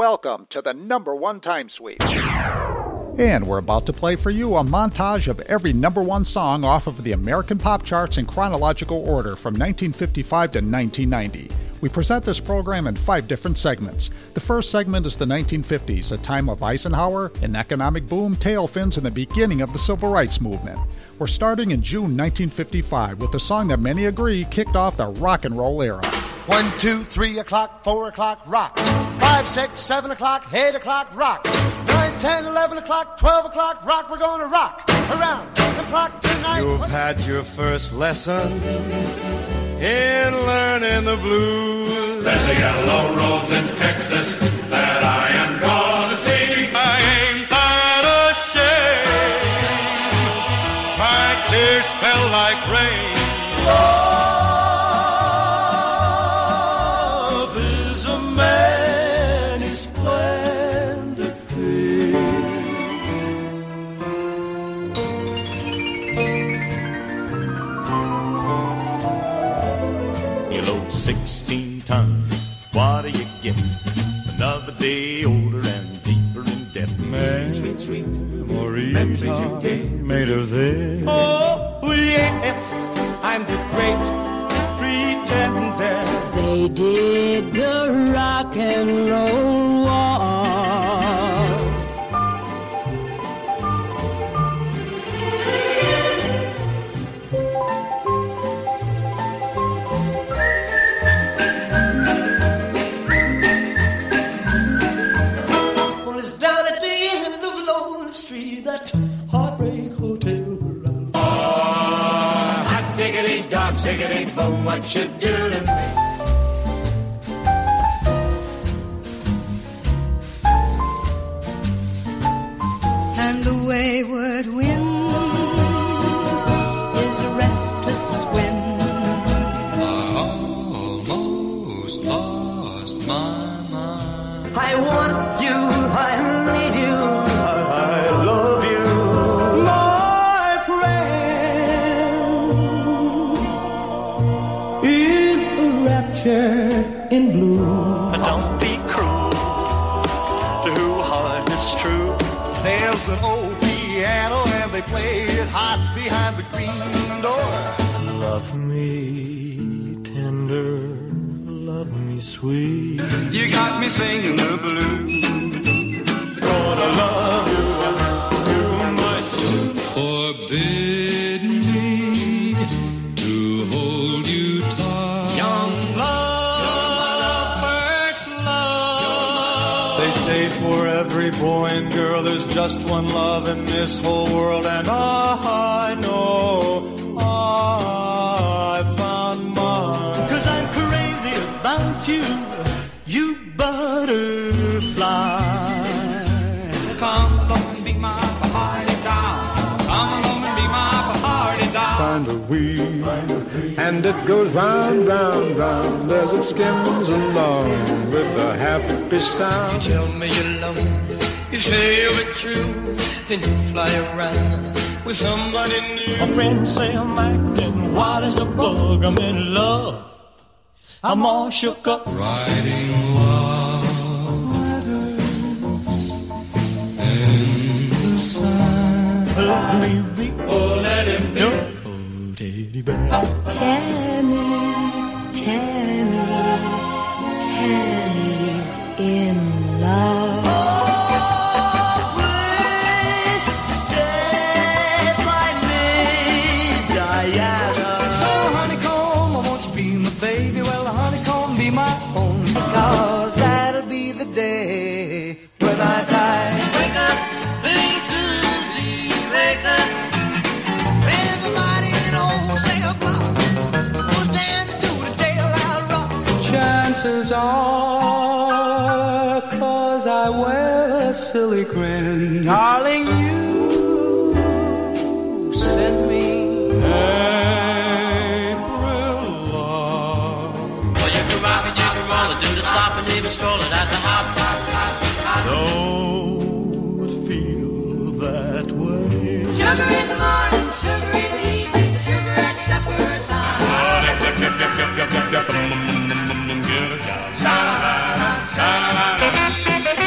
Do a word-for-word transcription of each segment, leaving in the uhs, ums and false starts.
welcome to the number one time sweep. And we're about to play for you a montage of every number one song off of the American pop charts in chronological order from nineteen fifty-five to nineteen ninety. We present this program in five different segments. The first segment is the nineteen fifties, a time of Eisenhower, an economic boom, tail fins, and the beginning of the Civil Rights Movement. We're starting in June nineteen fifty-five with a song that many agree kicked off the rock and roll era. One, two, three o'clock, four o'clock, rock. Five, six, seven o'clock, eight o'clock, rock. Nine, ten, eleven o'clock, twelve o'clock, rock. We're gonna rock around the clock tonight. You've had your first lesson in learning the blues. There's a yellow rose in Texas that I am gonna see. I ain't that ashamed. My tears fell like rain. Love is a many splendid thing. You load sixteen tons, what do you get? Another day older and deeper in debt. Man, sweet, sweet, memories you gave, made of this. Oh, yes, I'm the great pretender. They did the rock and roll war. Well, it's down at the end of Lonely Street, that heartbreak hotel where I'm. Oh, hot diggity dog, ziggity boom, what you do to me? And the wayward wind is a restless wind. I almost lost my mind. I want you, I need you, I love you. My friend is a rapture in blue. Don't be cruel to heart that's true. There's an old piano and they play it hot behind the green door. Love me tender, love me sweet. You got me singing the blues. Gonna love you too much. Don't forbid me to hold you tight. Young love, first love. They say for every boy and girl there's just one love in this whole world, and I know I found mine. 'Cause I'm crazy about you, you butterfly. Come along and be my party doll. Come along and be my party doll. Find a wheel, and it goes round, round, round as it skims along with a happy sound. Tell me you love me, you say you'll be true, then you fly around with somebody new. My friends say I'm acting wild as a bug. I'm in love, I'm all shook up. Riding waters in the sun. Oh, baby, Oh, let him be. oh, teddy bear. Tammy, Tammy, Tammy's in love. So honeycomb, I want you to be my baby. Well, honeycomb, be my own, because that'll be the day when I die. Wake up, little Susie, wake up. Everybody in old Santa Claus was dancing to the jailhouse rock. Chances are, 'cause I wear a silly grin. Darling, you sent me April love. Well, you can rock and you can roll and do the stop and even stroll it at the hop. Don't feel that way. Sugar in the morning, sugar in the evening, sugar at supper time. Get a job.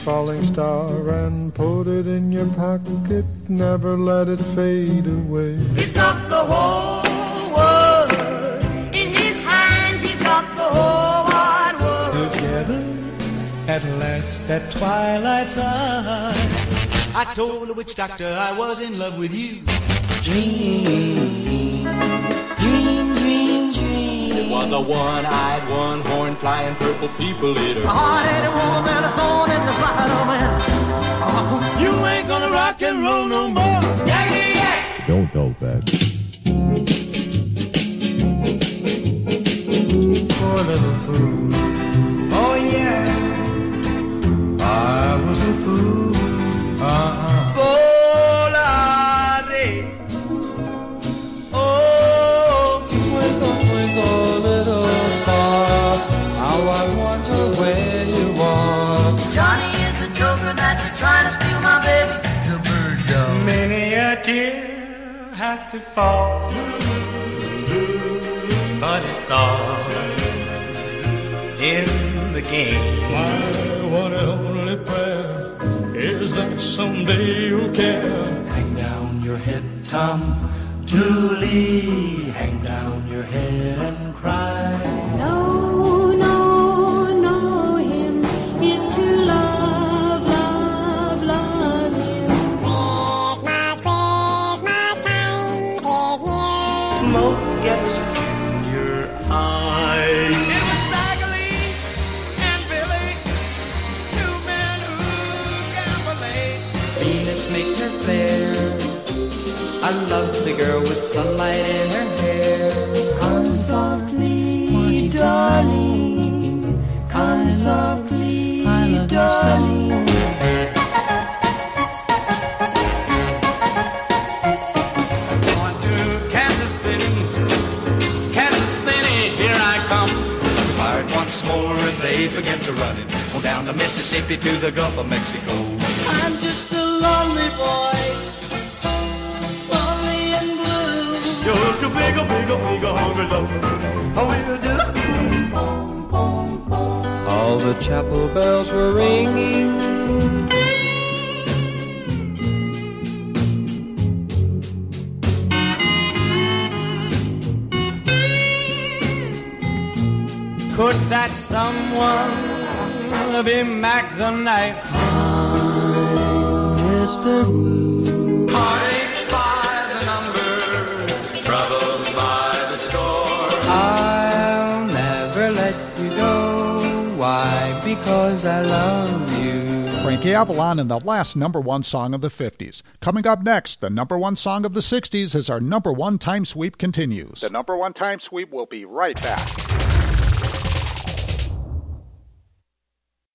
falling star and put it in your pocket, never let it fade away. He's got the whole world in his hands, he's got the whole wide world. Together, at last, at twilight time, I told the witch doctor I was in love with you. Dream, dream, dream, dream. It was a one-eyed, one-horned, flying purple people eater. A hard-headed woman and a thorn in the side of man. Oh, you ain't gonna rock and roll no more. Yakety yak! Don't go back. Poor little fool. Oh yeah, I was a fool. Uh-huh. Oh, la-dee. Oh, twinkle, twinkle, little star, how I wonder where you are. Johnny is a joker that's a trying to steal my baby. He's a bird dog. Many a tear has to fall, but it's all in the game. My one and only prayer is that someday you'll care. Hang down your head, Tom Dooley. Hang down your head and cry. No, no, no, him is to love, love, love him. Christmas, Christmas time is near. Smoke gets in your eyes. It was Stagger Lee and Billy, two men who gamble late. Venus made her fair, a lovely girl with sunlight in her hair. Come softly, darling, come softly, darling. Going to Kansas City, Kansas City, here I come. Fired once more and they began to run it on down the Mississippi to the Gulf of Mexico. I'm just a lonely boy, lonely and blue. Just a big, a big, a big, a hungry love. How will you do? All the chapel bells were ringing. Could that someone be Mac the Knife? Mister Blue. Heartaches by the number, troubles by the score. I'll never let you go. Why? Because I love you. Frankie Avalon and the last number one song of the fifties. Coming up next, the number one song of the sixties as our number one time sweep continues. The number one time sweep will be right back.